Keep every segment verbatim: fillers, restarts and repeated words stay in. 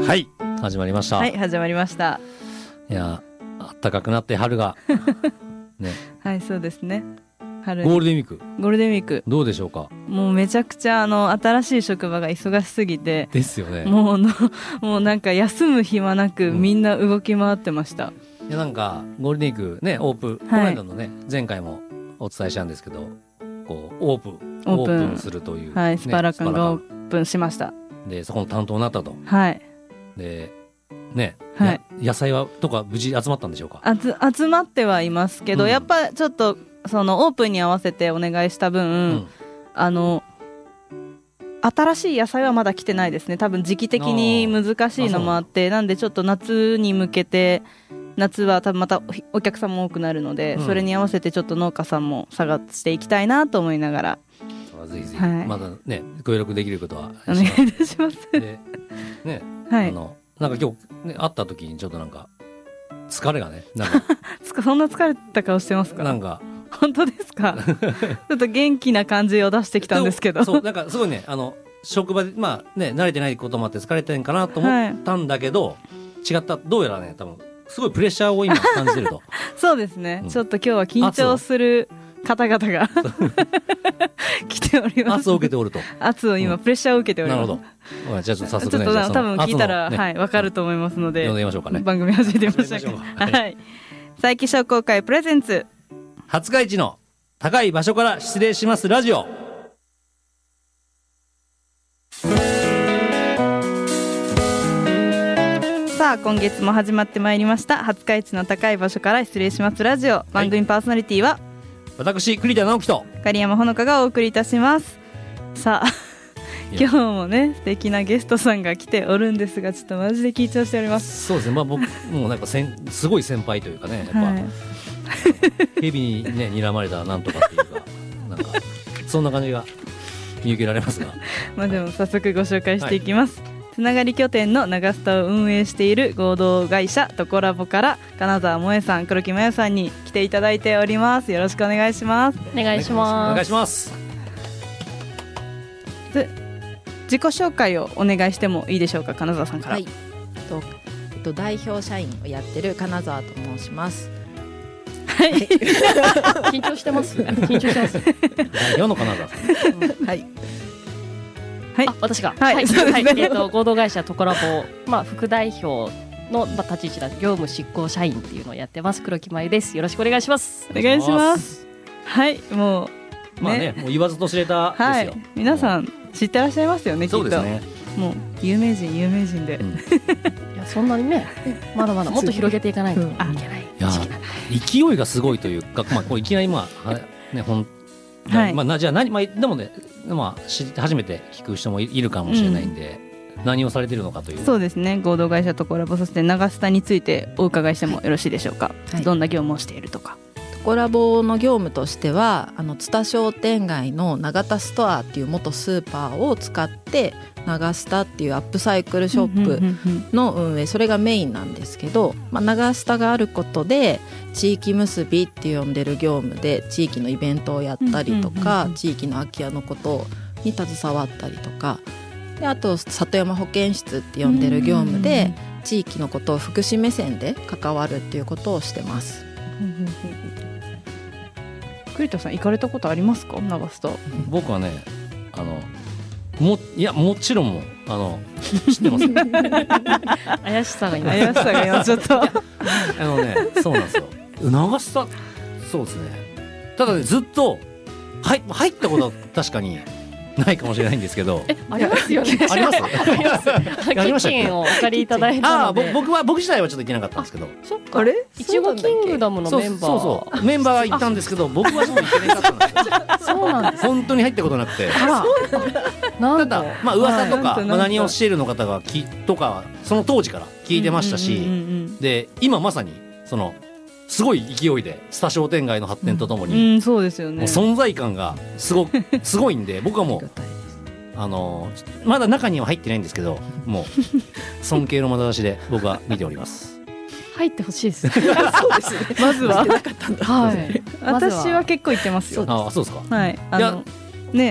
はい始まりました。 はい始まりました。 いや暖かくなって春がねはいそうですね。春ゴールデンウィークゴールデンウィークどうでしょうか。 もうめちゃくちゃあの新しい職場が忙しすぎてですよね。 もうのもうなんか休む暇なくみんな動き回ってました、 うん、いやなんかゴールデンウィークねオープン、この間のね前回もお伝えしたんですけどこうオープンオープンするという、 はい、 ね、 スパラカンがオープンしました。 でそこの担当になったと。 はいでね、 はい、 野菜はとか無事集まったんでしょうか。 あつ集まってはいますけど、うん、やっぱちょっとそのオープンに合わせてお願いした分、うん、あの新しい野菜はまだ来てないですね。多分時期的に難しいのもあって、なんでちょっと夏に向けて夏は多分またお客さんも多くなるので、うん、それに合わせてちょっと農家さんも探していきたいなと思いながら、 ぜひぜひ、はい、まだね協力できることはお願いいたします。 でね、はい、あのなんか今日、ね、会った時にちょっとなんか疲れがねなんかそんな疲れた顔してますか。 なんか本当ですか。ちょっと元気な感じを出してきたんですけどそうなんかすごいねあの職場でまあね慣れてないこともあって疲れてるんかなと思ったんだけど、はい、違ったどうやらね多分すごいプレッシャーを今感じてるとそうですね、うん、ちょっと今日は緊張する方々が来ております。 圧を受けておると。 圧を今、うん、プレッシャーを受けております。 なるほど。じゃあちょっと早速ね、 ちょっと多分聞いたら、ね、はい分かると思いますので、 読んでみましょうかね。 番組始めてみましょうか。はい。佐伯商工会プレゼンツ廿日市の高い場所から失礼しますラジオ。 さあ今月も始まってまいりました廿日市の高い場所から失礼しますラジオ。番組パーソナリティは、はい、 私栗田直樹と狩山ほのかがお送りいたします。さあ今日もね素敵なゲストさんが来ておるんですが、ちょっとマジで緊張しております。 そうですね、まあ、僕もうなんかせんすごい先輩というかねやっぱ、はい、蛇にね睨まれたなんとかっていうかなんかそんな感じが見受けられますがまあでも早速ご紹介していきます、はい。つながり拠点の長スタを運営している合同会社トコラボから金沢萌さん、黒木麻代さんに来ていただいております。よろしくお願いします。 お願いします。 お願いします。 で自己紹介をお願いしてもいいでしょうか。金沢さんから。 はい、とえっと、代表社員をやってる金沢と申します。 はい、 緊張してます緊張してます代表の金沢さん、 うん、はいはい、 あ私が、 はいはいはいえー、と合同会社トコラボ、まあ、副代表の、まあ、立ち位置だ業務執行社員っていうのをやってます黒木麻由です。よろしくお願いします。 お願いします。はいもう、ね、 まあねもう言わずと知れたですよ、はい、 皆さん知ってらっしゃいますよね。 そうですね、 もう有名人有名人で、うん、いやそんなにねまだまだもっと広げていかないといけない、うん、いや勢いがすごいというか、まあ、こういきなりまあねほんはいまあ、じゃあ何、まあ、でもね、まあ、知って初めて聞く人もいるかもしれないんで、うん、何をされているのかという。 そうですね、合同会社とコラボ、そして長スタについてお伺いしてもよろしいでしょうか、はい、どんな業務をしているとか。 トコラボの業務としてはあの津田商店街の長田ストアっていう元スーパーを使って長スタっていうアップサイクルショップの運営、それがメインなんですけど、まあ、長スタがあることで地域結びって呼んでる業務で地域のイベントをやったりとか、地域の空き家のことに携わったりとかで、あと里山保健室って呼んでる業務で地域のことを福祉目線で関わるっていうことをしてます。 栗田さん行かれたことありますか。長スタ。 僕はねあのもいやもちろんもあの知ってます怪しさが今怪しさが今ちょっとあのねそうなんですよ長スタ。そうですね、ただねずっと入入ったことは確かにないかもしれないんですけど。 えありますよね。 あります。 あります。キッチンをお借りいただいたので。 ああ僕は僕自体はちょっと行けなかったんですけど。 そっか。あれ？いちごキングダムのメンバー。 そうそうそうメンバーが行ったんですけど、僕はちょっと行けなかったんですよ。 そうなんです。 本当に入ったことなくて。 あら。 ただまあ噂とか、まあ、何をしているの方がきとかその当時から聞いてましたし、で今まさにそのすごい勢いでスタ商店街の発展とともに、 うんうん、そうですよね、 存在感がすごすごいんで僕はもうあのまだ中には入ってないんですけど、もう尊敬の眼差しで僕は見ております。 入ってほしいですそうですねまずははい、 私は結構行ってますよ。 あそうですか。 はい、あのね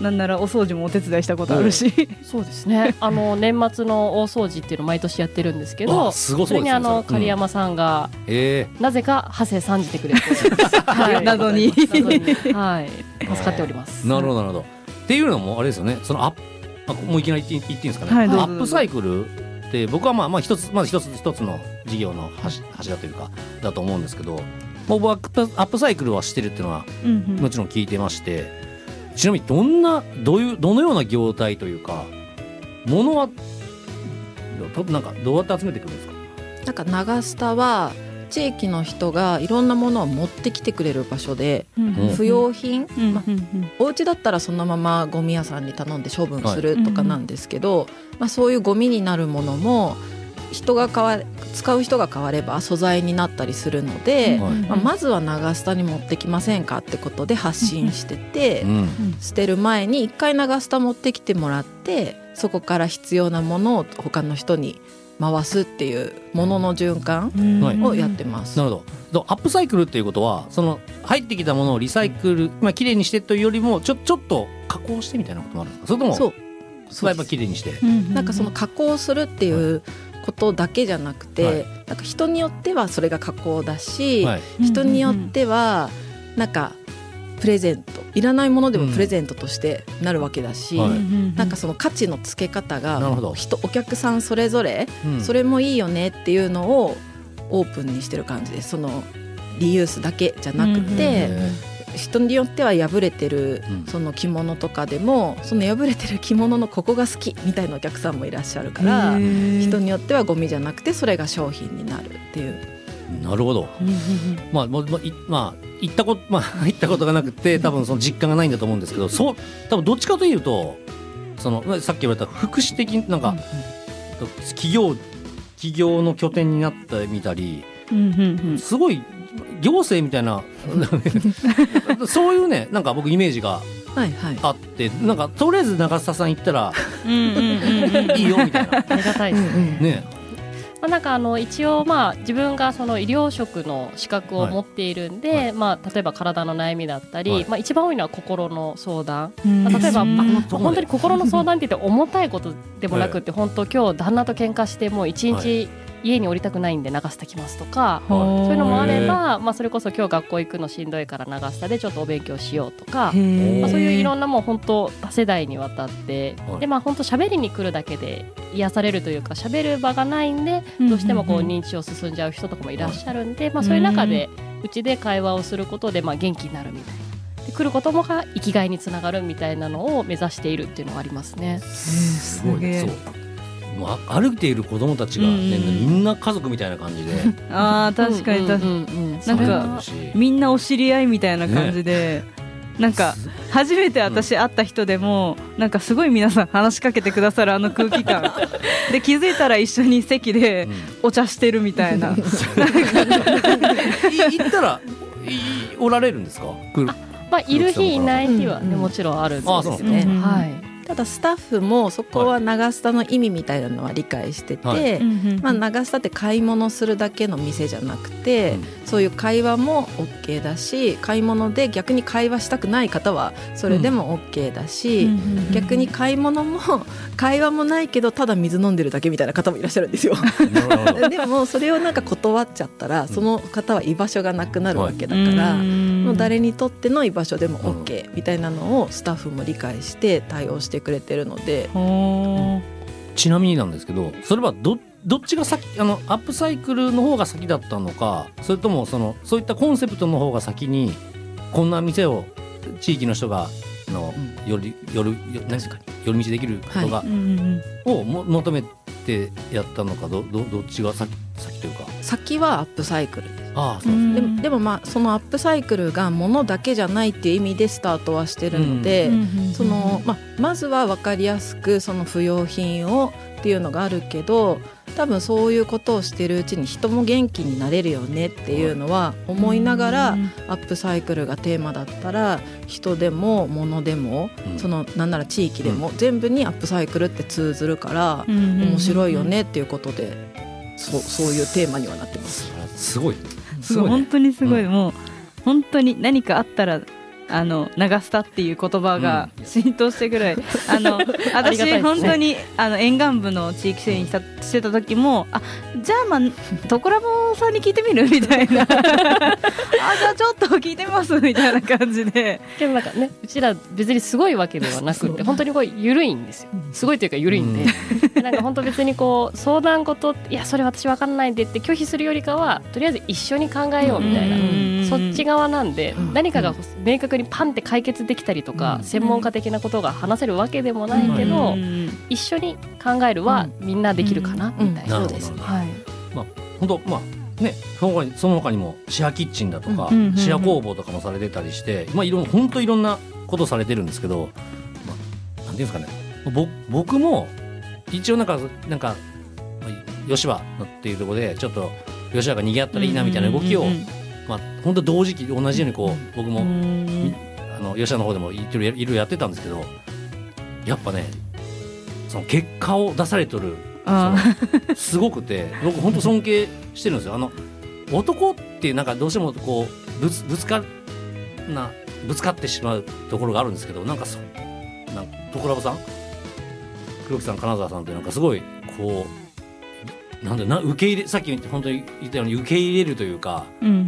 なんならお掃除もお手伝いしたことあるし、 うん、そうですねあの年末の大掃除っていうのを毎年やってるんですけど、 すごそうですね、 それにあの狩山さんが、うんえー、なぜかハセ参じてくれてはい、謎にはい助かっております。 なるほどなるほど。っていうのもあれですよね、そのアップあもういきなり言っていいんですかね、はい、アップサイクルって僕はまあまあ一つまず一つ一つの事業の柱というかだと思うんですけど、僕はアップサイクルはしてるっていうのはもちろん聞いてまして、うんうん、ちなみにどんなどういうどのような業態というかものはなんかどうやって集めてくるんですか？ なんか長スタは地域の人がいろんなものを持ってきてくれる場所で、うん、不要品、うんまあ、お家だったらそのままゴミ屋さんに頼んで処分するとかなんですけど、はいまあ、そういうゴミになるものも人が変わ使う人が変われば素材になったりするので、はいまあ、まずは長スタに持ってきませんかってことで発信してて、うん、捨てる前に一回長スタ持ってきてもらってそこから必要なものを他の人に回すっていうものの循環をやってます。 なるほど。アップサイクルっていうことはその入ってきたものをリサイクル、まあ綺麗にしてというよりもちょちょっと加工してみたいなこともあるんですか？それともそうそうやっぱ綺麗にして、 なんかその加工するっていうことだけじゃなくて、はい、なんか人によってはそれが加工だし、はい、人によってはなんかプレゼントいらないものでもプレゼントとしてなるわけだし、うんはい、なんかその価値のつけ方が人お客さんそれぞれ、うん、それもいいよねっていうのをオープンにしてる感じです。そのリユースだけじゃなくて、うん、人によっては破れてるその着物とかでも、うん、その破れてる着物のここが好きみたいなお客さんもいらっしゃるから、人によってはゴミじゃなくてそれが商品になるっていう。 なるほどまあ、まあまあ行ったこと、まあ、行ったことがなくて多分その実感がないんだと思うんですけど、そう多分どっちかというとそのさっき言われた福祉的なんか、うん、企業企業の拠点になってみたり、うんうんうん、すごい行政みたいなそういうねなんか僕イメージがあって、はいはい、なんかとりあえず長澤さん行ったらいいよみたいなありがたいですね。ねまあ、なんかあの一応まあ自分がその医療職の資格を持っているんで、はいはいまあ、例えば体の悩みだったり、はいまあ、一番多いのは心の相談、まあ、例えばあ本当に心の相談って言って重たいことでもなくて、はい、本当今日旦那と喧嘩してもう一日家に降りたくないんで長スタ来ますとか、はい、そういうのもあれば、まあ、それこそ今日学校行くのしんどいから長スタでちょっとお勉強しようとか、まあ、そういういろんなもう本当多世代にわたって、はいでまあ、本当喋りに来るだけで癒されるというか喋る場がないんでどうしてもこう認知症進んじゃう人とかもいらっしゃるんで、はいまあ、そういう中でうちで会話をすることでまあ元気になるみたいなで来ることもが生きがいにつながるみたいなのを目指しているっていうのがありますね。 すごいそう歩いている子供たちが、ねうんうん、みんな家族みたいな感じであ確かに確かに、うんうんうん、なんかみんなお知り合いみたいな感じで、ね、なんか初めて私会った人でも、うん、なんかすごい皆さん話しかけてくださるあの空気感で気づいたら一緒に席でお茶してるみたいな、うん、行ったらおられるんですか？ あ、まあ、いる日いない日は、ねうんうん、もちろんあるんですよね、うんうんはいただスタッフもそこは長スタの意味みたいなのは理解してて、はいまあ、長スタって買い物するだけの店じゃなくて、うん、そういう会話も OK だし買い物で逆に会話したくない方はそれでも OK だし、うん、逆に買い物も会話もないけどただ水飲んでるだけみたいな方もいらっしゃるんですよでもそれをなんか断っちゃったらその方は居場所がなくなるわけだから、うん、もう誰にとっての居場所でも OK みたいなのをスタッフも理解して対応してくれてるので、うん、 ちなみになんですけどそれは ど, どっちが先あのアップサイクルの方が先だったのかそれとも そのそういったコンセプトの方が先にこんな店を地域の人がのよりよる何か寄り道できることが、はい、をも求めてやったのか ど, ど, どっちが 先, 先というか先はアップサイクルです。 ああそうですね、 で, でもまあそのアップサイクルが物だけじゃないっていう意味でスタートはしてるので、うん、そのま, まずは分かりやすくその不要品をっていうのがあるけど多分そういうことをしてるうちに人も元気になれるよねっていうのは思いながら、うん、アップサイクルがテーマだったら人でも物でも、うん、そのなんなら地域でも、うん、全部にアップサイクルって通ずるから、うん、面白いよねっていうことで そ, そういうテーマにはなってます。 すごいすごい、ね、本当にすごい、うん、もう本当に何かあったらあの長スタっていう言葉が浸透してぐらい、うん、あの私ね、本当にあの沿岸部の地域支援したしてた時も、あじゃあまあトコラボさんに聞いてみるみたいなあじゃあちょっと聞いてみますみたいな感じで、 でもなんかね、うちら別にすごいわけではなくて本当にこう緩いんですよ。すごいというか緩いんで、うん、なんか本当別にこう相談事いやそれ私わかんないでって拒否するよりかはとりあえず一緒に考えようみたいな、うん、そっち側なんで、うん、何かが明確にパンって解決できたりとか、うん、専門家的なことが話せるわけでもないけど、うん、一緒に考えるはみんなできるかな、うん、みたいな、 そうですね、はい、まあ本当まあね、その他に、その他にもシェアキッチンだとか、うん、シェア工房とかもされてたりして、まあ、いろん本当いろんなことされてるんですけど、まあ、なんていうんですかね、ぼ僕も一応なんかなんか吉羽っていうところでちょっと吉羽が賑わったらいいなみたいな動きを、まあ、本当同時期同じようにこう僕もあの吉羽の方でもいろいろやってたんですけど、やっぱねその結果を出されとるすごくて僕本当尊敬してるんですよ。あの男ってなんかどうしてもこうぶつ、ぶつかなぶつかってしまうところがあるんですけど、なんかそなんかトコラボさん黒木さん金沢さんってなんかすごいこうなんだな受け入れさっき本当に言ったように受け入れるというか、うんうんうん、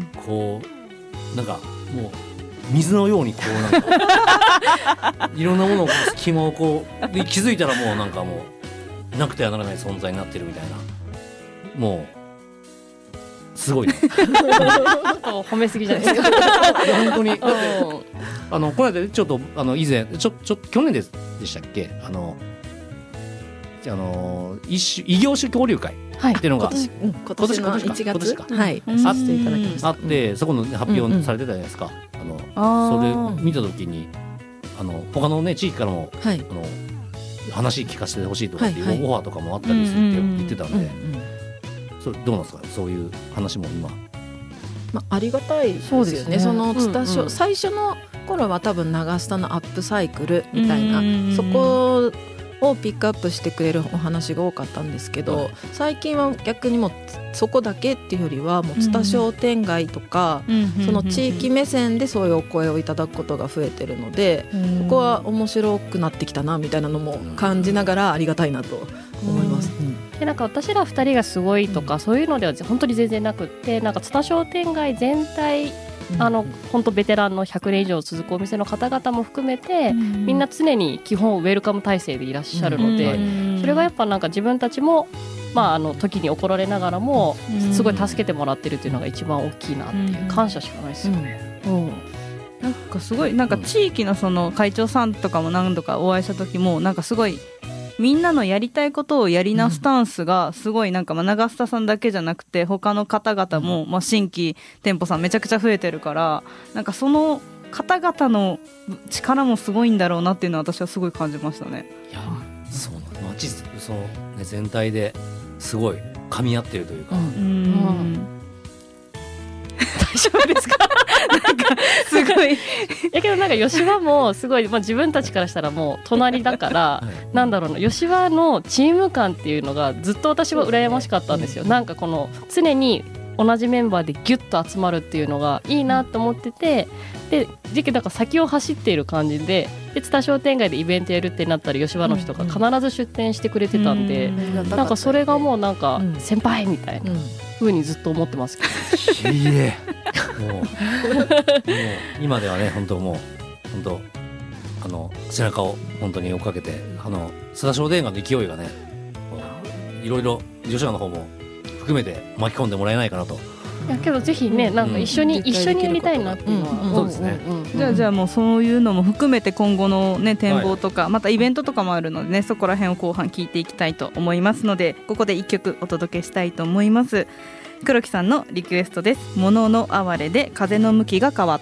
こうなんかもう水のようにこうなんかいろんなものを隙間をこうで気づいたらもうなんかもうなくてはならない存在になってるみたいな、もうすごい、ね、 褒めすぎじゃないですか本当にあのこの間ちょっとあの以前ちょちょ去年でしたっけ、あのあの一異業種交流会っていうのが、はい、今年のいちがつはいさせていただきました。 あってそこの発表されてたじゃないですか、うんうん、あのそれを見たときにあの他のね地域からも、はい、あの話聞かせてほしいとかっていうオファーとかもあったりするって言ってたんで、うんうんうん、それどうなんですか、そういう話も今、 まあ、ありがたいですよ ね, そうですねそのツタショ、うんうん、最初の頃は多分長スタのアップサイクルみたいな、うんうんうん、そこをピックアップしてくれるお話が多かったんですけど、うん、最近は逆にもうそこだけっていうよりはもうツタ商店街とか、うん、その地域目線でそういうお声をいただくことが増えてるので、うん、ここは面白くなってきたなみたいなのも感じながらありがたいなと思います、うんうん、 でなんか私らふたりがすごいとか、うん、そういうのでは本当に全然なくって、なんかツタ商店街全体あの本当ベテランのひゃくねん以上続くお店の方々も含めて、うん、みんな常に基本ウェルカム体制でいらっしゃるので、うん、それがやっぱなんか自分たちも、まあ、あの時に怒られながらもすごい助けてもらってるっていうのが一番大きいなっていう、うん、感謝しかないですよね、うんうん、 なんかすごいなんか地域のその会長さんとかも何度かお会いした時もなんかすごいみんなのやりたいことをやりなスタンスがすごいなんかまあ長スタさんだけじゃなくて他の方々もまあ新規店舗さんめちゃくちゃ増えてるから、なんかその方々の力もすごいんだろうなっていうのは私はすごい感じましたね。 いやそうなの、街その、ね、全体ですごい噛み合ってるというか、うんうんうん大丈夫ですかなんかすごいやけどなんか吉羽もすごい、まあ、自分たちからしたらもう隣だから、はい、なんだろうな吉羽のチーム感っていうのがずっと私は羨ましかったんですよ。なんかこの常に同じメンバーでギュッと集まるっていうのがいいなと思ってて、で時期だから先を走っている感じで、でツタ商店街でイベントやるってなったら吉羽の人が必ず出店してくれてたんで、うんうん、なんかそれがもうなんか先輩みたいな風にずっと思ってますけど、 うん、いいねもうもう今ではね本当もう本当あの背中を本当に追っかけて、あのツタ商店街の勢いがねいろいろ吉羽の方も含めて巻き込んでもらえないかなと。 いやけどぜひね、なんか一緒に、うん、一緒にやりたいなっていうのは、うんうん、 そうですね、 うんうん、じゃあじゃあもうそういうのも含めて今後のね展望とか、はい、またイベントとかもあるのでね、そこら辺を後半聞いていきたいと思いますので、ここで一曲お届けしたいと思います。黒木さんのリクエストです。物の哀れで風の向きが変わって。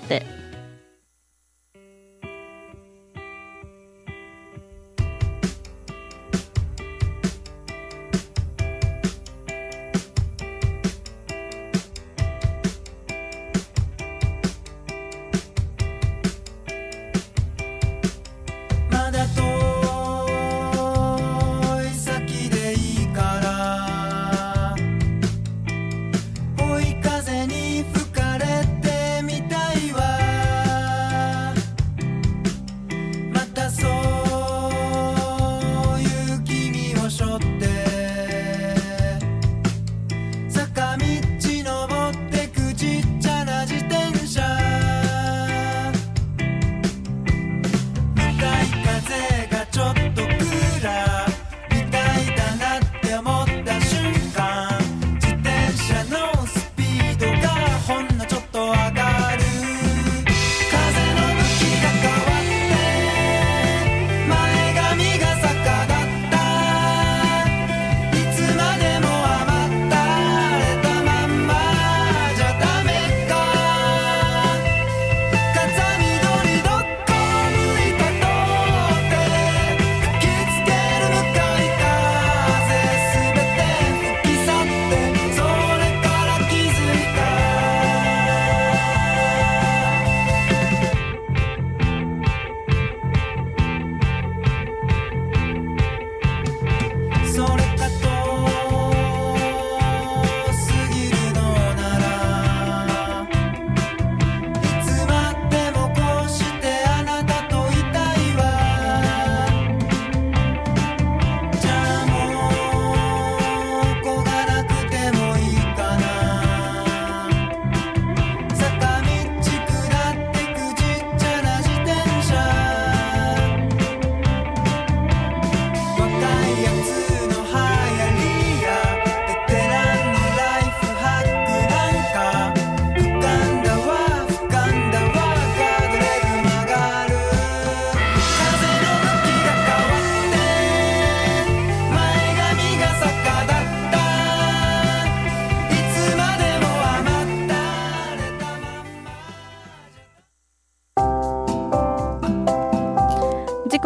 追い風に吹かれてみたいわ。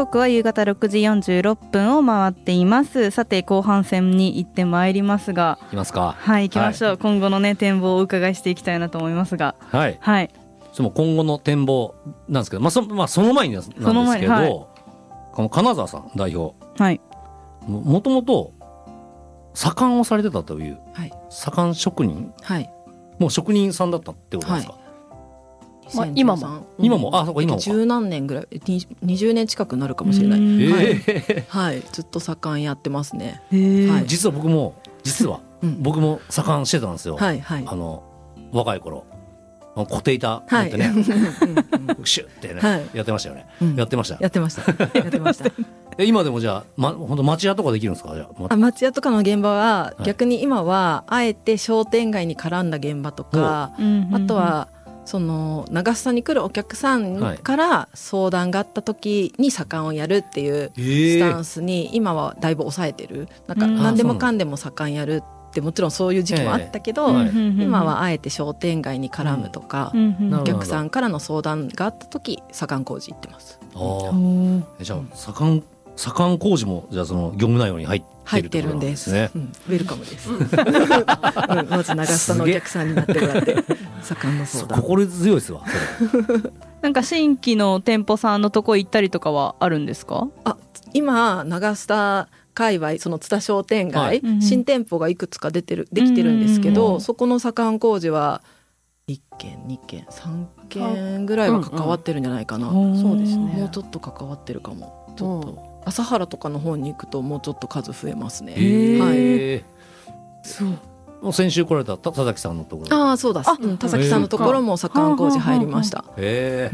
刻は夕方ろくじよんじゅうろっぷんを回っています。さて後半戦に行ってまいりますが、 いきますか。 はい行きましょう、はい、今後のね展望をお伺いしていきたいなと思いますが、はい、はい、 その今後の展望なんですけど、まあ そ, まあ、その前になんですけど、はい、この金沢さん代表、はい、も, もともと左官をされてたという、はい、左官職人、はい、もう職人さんだったってことですか。はい、 まあ、今も今も、あ、そうか今も十何年ぐらい、にじゅうねん近くなるかもしれない、はいはい、ずっと左官やってますね。 はい、実は僕も実は、うん、僕も左官してたんですよ、はいはい、あの若い頃固定板持ってね、はい、シュッてね、はい、やってましたよね、うん、やってましたやってましたやってました今でもじゃあ、ま、本当町屋とかできるんですか。じゃあ、 あ、町屋とかの現場は逆に今はあえて商店街に絡んだ現場とか、はい、あとはその長須に来るお客さんから相談があった時に左官をやるっていうスタンスに今はだいぶ抑えてる。なんか何でもかんでも左官やるってもちろんそういう時期もあったけど、えー、今はあえて商店街に絡むとか、うん、お客さんからの相談があった時左官工事行ってます。 あえじゃあ左官左官工事もじゃあその業務内容に入ってるってことなんですね。 入ってるんです、うん、ウェルカムです、うん、まず長須のお客さんになってもらって左官の相談心強いですわなんか新規の店舗さんのとこ行ったりとかはあるんですか。 あ今長須界隈その津田商店街、はい、新店舗がいくつか出てるできてるんですけど、うんうん、そこの左官工事はいっけんにけんさんけんぐらいは関わってるんじゃないかな、うんうん、そうですね、もうちょっと関わってるかも。ちょっと朝原とかの方に行くともうちょっと数増えますね。はい、 そう先週来られた田崎さんのところ。 ああそうだ、うん、田崎さんのところも左官工事入りました。へえ、うん、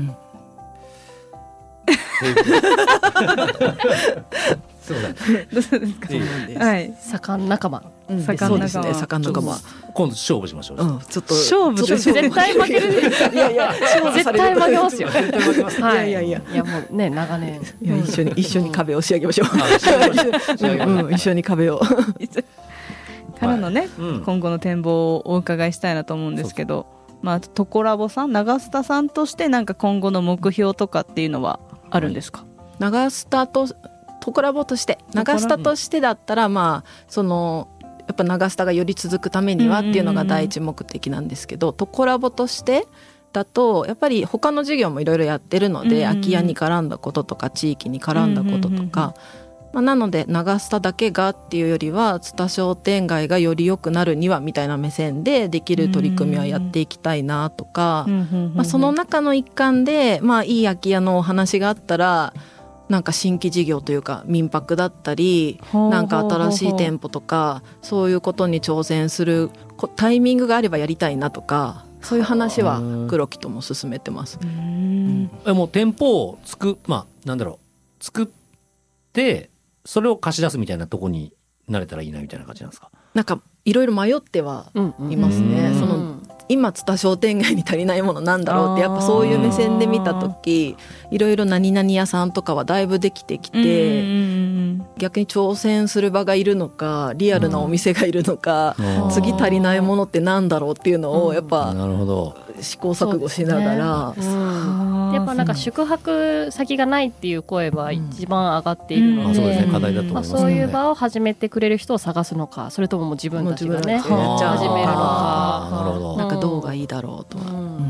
そうだね。 どうですか。そうなんです。はい。 左官仲間。 うん、左官ですね。左官仲間。 今度勝負しましょう。 うん、ちょっと勝負絶対負ける。 いやいや、 絶対負けますよ。 絶対負けます。 はい。いやいやいや。いやもうね長年。 いや一緒に一緒に壁を仕上げましょう。うん、一緒に壁を。 からのね、今後の展望をお伺いしたいなと思うんですけど、まあトコラボさん、長須田さんとしてなんか今後の目標とかっていうのはあるんですか。 長須田とトコラボとして長須田としてだったら、まあそのやっぱ長須田がより続くためにはっていうのが第一目的なんですけど、トコラボとしてだとやっぱり他の事業もいろいろやってるので、空き家に絡んだこととか地域に絡んだこととか、まあ、なので長須田だけがっていうよりは津田商店街がより良くなるにはみたいな目線でできる取り組みはやっていきたいなとか、まあ、その中の一環で、まあ、いい空き家のお話があったらなんか新規事業というか民泊だったりなんか新しい店舗とかそういうことに挑戦するタイミングがあればやりたいなとか、そういう話は黒木とも進めてます。うん、 えもう店舗をつく、まあ、なんだろう作ってそれを貸し出すみたいなとこになれたらいいなみたいな感じなんですか。 なんかいろいろ迷ってはいますね。その今津田商店街に足りないものなんだろうってやっぱそういう目線で見た時いろいろ何々屋さんとかはだいぶできてきて、逆に挑戦する場がいるのかリアルなお店がいるのか、次足りないものってなんだろうっていうのをやっぱ試行錯誤しながら、 ね、うん、やっぱなんか宿泊先がないっていう声は一番上がっているので、 そうですね、課題だと思いますね。 まあ、そういう場を始めてくれる人を探すのか、それとももう自分たちがね始めるのか、 なるほど、なんかどうがいいだろうと、うん、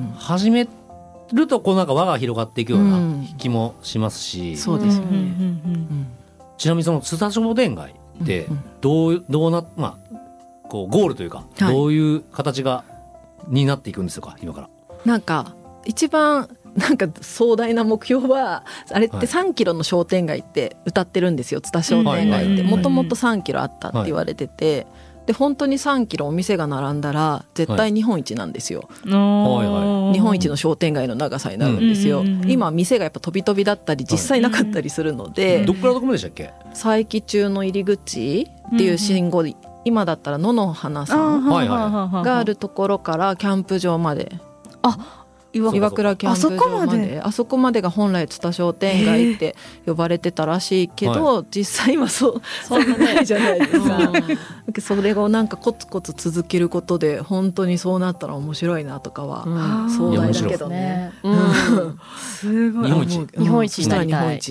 始めるとこうなんか輪が広がっていくような気もしますし、うん、 そうですよね、うんうん、ちなみにその津田商店街ってどう、どうな、まあ、こうゴールというか、はい、どういう形がになっていくんですか今から。 なんか一番なんか壮大な目標はあれってさんキロの商店街って歌ってるんですよ。津田商店街ってもともとさんキロあったって言われてて、はい、で本当にさんキロお店が並んだら絶対日本一なんですよ、はい、日本一の商店街の長さになるんですよ、うん、今店がやっぱ飛び飛びだったり実際なかったりするので、 はい、どっからどこまででしたっけ。 佐伯中の入り口っていう信号、うん、今だったら野の花さんがあるところからキャンプ場まで、 あ岩倉キャンプ場まで、あそこまでが本来津田商店街って呼ばれてたらしいけど、はい、実際今そうそんなないじゃないですかそれをなんかコツコツ続けることで本当にそうなったら面白いなとかは、うん、壮大だけどね、うん、 すごい日本一日本一になりたい。 日本一、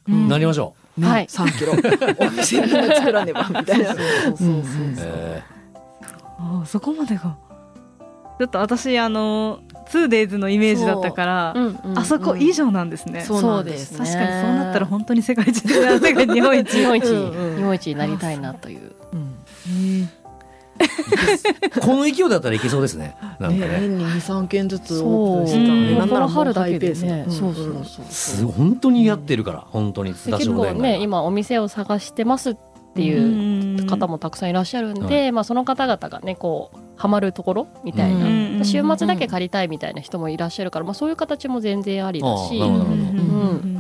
うん、なりましょう、ね、はい、さんキロお店に作らねばみたいな。 あ、そこまでがちょっと私あの ツーデイズ のイメージだったから、うんうんうん、あそこ以上なんですね。 そうですね。 確かにそうなったら本当に世界一世界日本一日本一、うんうん、日本一になりたいなという、うん、 この勢いだったらいけそうですね。なんかね、 年に にさんけんずつオープンしたら、ね、なんなら春だけでね、 そうそうそうそう、本当にやってるから、うん、本当に津田商店街結構ね、今お店を探してますっていう方もたくさんいらっしゃるんで、うん、まあ、その方々がねこうハマるところみたいな、うん、週末だけ借りたいみたいな人もいらっしゃるから、まあ、そういう形も全然ありだし、うんうん、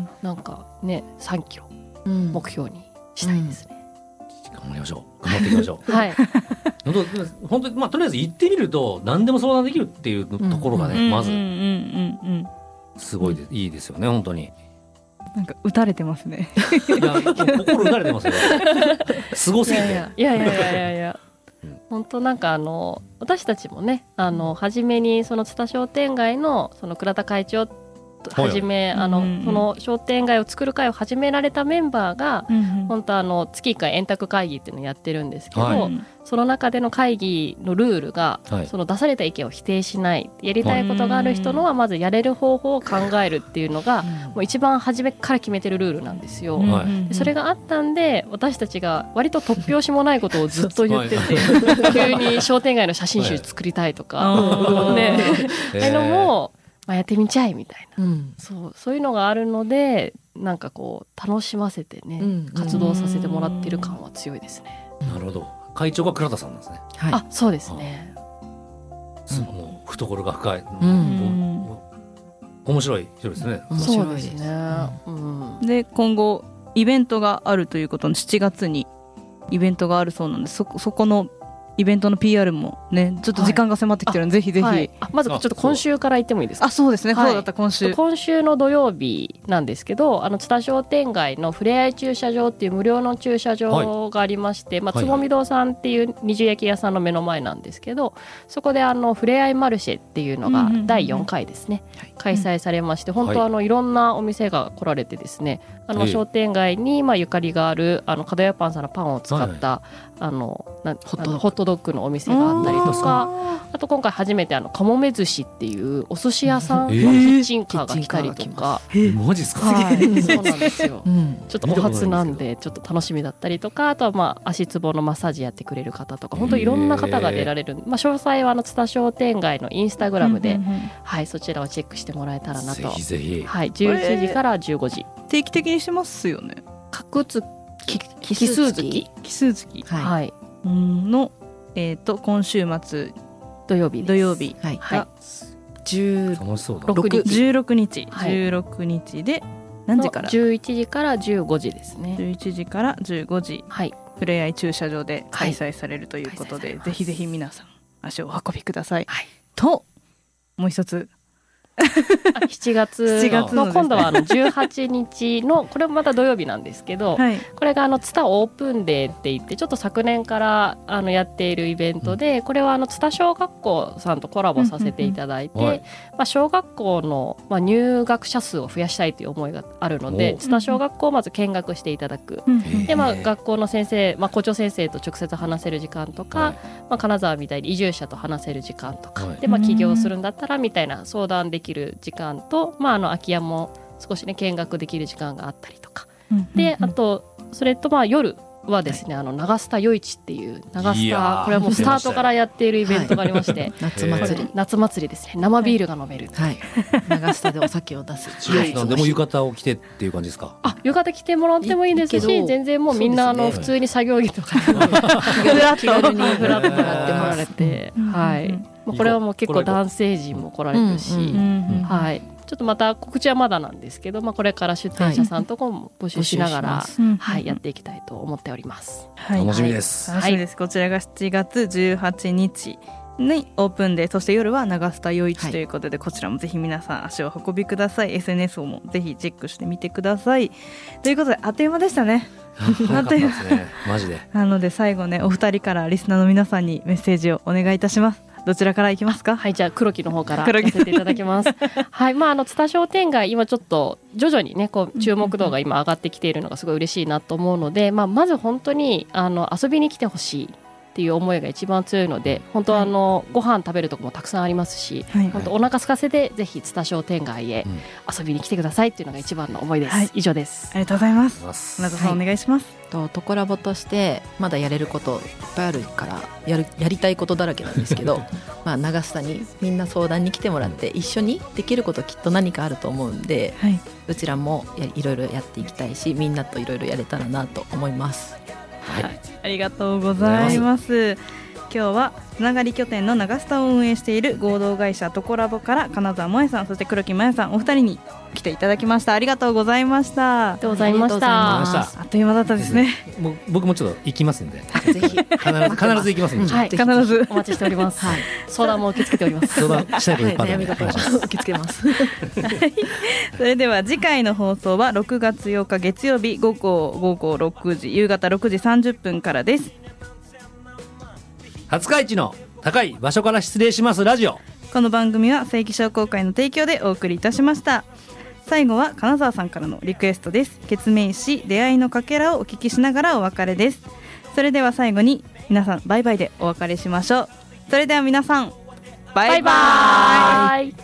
なんかねさんキロ目標にしたいですね。 うん、頑張りましょう。頑張っていきましょう。 はい。 本当にまあとりあえず行ってみると何でも相談できるっていうところがね、うん、まずすごいで、いいですよね本当に。 なんか打たれてますね。 いや心打たれてますよ。すごすぎて。いやいやいやいやいやいや。本当なんかあの私たちもね、あの初めにその津田商店街のその倉田会長はじめ、あのその商店街を作る会を始められたメンバーが、うんうん、本当あの月いっかい円卓会議っていうのをやってるんですけど、はい、その中での会議のルールが、はい、その出された意見を否定しない、やりたいことがある人のはまずやれる方法を考えるっていうのが、うん、もう一番初めから決めてるルールなんですよ。はい、それがあったんで私たちが割と突拍子もないことをずっと言ってて、はい、急に商店街の写真集作りたいとか、はい、ね、ああいうのもまあ、やってみちゃいみたいな、うん、そう、そういうのがあるのでなんかこう楽しませてね、うん、活動させてもらってる感は強いですね。 なるほど。会長が倉田さんなんですね。 はい、あ、そうですね。 その懐が深い、うん、面白い人ですね。 面白いですね。うん、 で今後イベントがあるということのしちがつにイベントがあるそうなんで、そこ、そこのイベントの ピーアール もねちょっと時間が迫ってきてるので、はい、ぜひぜひ、はい、 あまずちょっと今週から言ってもいいですか。 あ、そうですね、はい、そうだった。今週今週の土曜日なんですけど、あの津田商店街のふれあい駐車場っていう無料の駐車場がありまして、はい、まあ、つぼみ堂さんっていう二重焼き屋さんの目の前なんですけど、そこであのふれあいマルシェっていうのがだいよんかいですね、うんうんうん、開催されまして、本当あのいろんなお店が来られてですね、あの商店街にまあゆかりがあるあの角屋パンさんのパンを使った、はい、あのなホットドッグのお店があったりとか、あと今回初めてあのかもめ寿司っていうお寿司屋さんのキッチンカーが来たりとか、 えー、マジですか。 はい、そうなんですよ、うん、ちょっとお初なんでちょっと楽しみだったりとか、あとはまあ足つぼのマッサージやってくれる方とか、本当いろんな方が出られる、まあ、詳細はあの津田商店街のインスタグラムで、うんうんうん、はい、そちらをチェックしてもらえたらなと。ぜひぜひ、 はい、じゅういちじからじゅうごじ定期的にしますよね。 各月奇数月奇数月、 はい、はい、 の、えー、と今週末土曜日土曜日が、 はいはい、じゅうろくにちじゅうろくにち、はい、じゅうろくにちで何時から。 じゅういちじからじゅうごじですね。 じゅういちじからじゅうごじ、はい、ふれあい駐車場で開催されるということで、はい、ぜひぜひ皆さん足をお運びください、はい、ともう一つしちがつの今度はあのじゅうはちにちのこれもまた土曜日なんですけど、はい、これがあの津田オープンデーって言って、ちょっと昨年からあのやっているイベントで、これはあの津田小学校さんとコラボさせていただいて、まあ、小学校のまあ入学者数を増やしたいという思いがあるので、津田小学校をまず見学していただく、で、まあ、学校の先生、まあ、校長先生と直接話せる時間とか、はい、まあ、金沢みたいに移住者と話せる時間とか、はい、で、まあ、起業するんだったらみたいな相談できる時間と、まあ、あの空き家も少しね見学できる時間があったりとか、うんうんうん、で、あとそれとまあ夜はですね、はい、あの長スタ夜市っていう長スタ、これはもうスタートからやっているイベントがありまして、はい、 夏祭り夏祭りですね。生ビールが飲める、 はい、長スタでお酒を出すはい、でも浴衣を着てっていう感じですか。 あ、浴衣着てもらってもいいですし、全然もうみんなあの、ね、普通に作業着とかでも気軽にフラッともらってもられて、はい、もうこれはもう結構男性陣も来られるし、うんうんうん、はい、ちょっとまた告知はまだなんですけど、まあ、これから出店者さんとかも募集しながら、はいはい、やっていきたいと思っております、 はい、楽しみです、 はい、楽しみです。こちらがしちがつじゅうはちにちにオープンで、そして夜は長スタ夜市ということで、はい、こちらもぜひ皆さん足を運びください。 エスエヌエス をもぜひチェックしてみてくださいということで、あっという間でしたね。 あっという間ですね、マジで。 なので最後ね、お二人からリスナーの皆さんにメッセージをお願いいたします。 どちらからいきますか？ はい、じゃあ黒木の方からやせていただきますはい、まああの津田商店街今ちょっと徐々にねこう注目度が今上がってきているのがすごい嬉しいなと思うので、まあ、まず本当にあの遊びに来てほしいっていう思いが一番強いので、本当はあの、はい、ご飯食べるとこもたくさんありますし、はい、本当お腹空かせてぜひ津田商店街へ遊びに来てくださいっていうのが一番の思いです、はい、以上です。 ありがとうございます。花田さん、はい、お願いします。 とトコラボとしてまだやれることいっぱいあるからやるやりたいことだらけなんですけどまあ長須田にみんな相談に来てもらって一緒にできることきっと何かあると思うんで、はい、うちらもやいろいろやっていきたいし、みんなといろいろやれたらなと思います。 はい、ありがとうございます。今日はつながり拠点の長須田を運営している合同会社トコラボから金沢萌さん、そして黒木麻也さんお二人に来ていただきました。ありがとうございました。 ありがとうございました。 あっという間だったですね。 もう僕もちょっと行きますんでぜひ必ず必ず行きますんで、 はい、必ずお待ちしております、はい、相談も受け付けております相談したいこといっぱいあるので、 はい、受け付けますそれでは次回の放送はろくがつようか月曜日午後午後ろくじ夕方ろくじさんじゅっぷんからです。 廿日市の高い場所から失礼しますラジオ。 この番組は正規商工会の提供でお送りいたしました。最後は金沢さんからのリクエストです。決命詞出会いのかけらをお聞きしながらお別れです。それでは最後に皆さんバイバイでお別れしましょう。それでは皆さんバイバイ。バイバイ。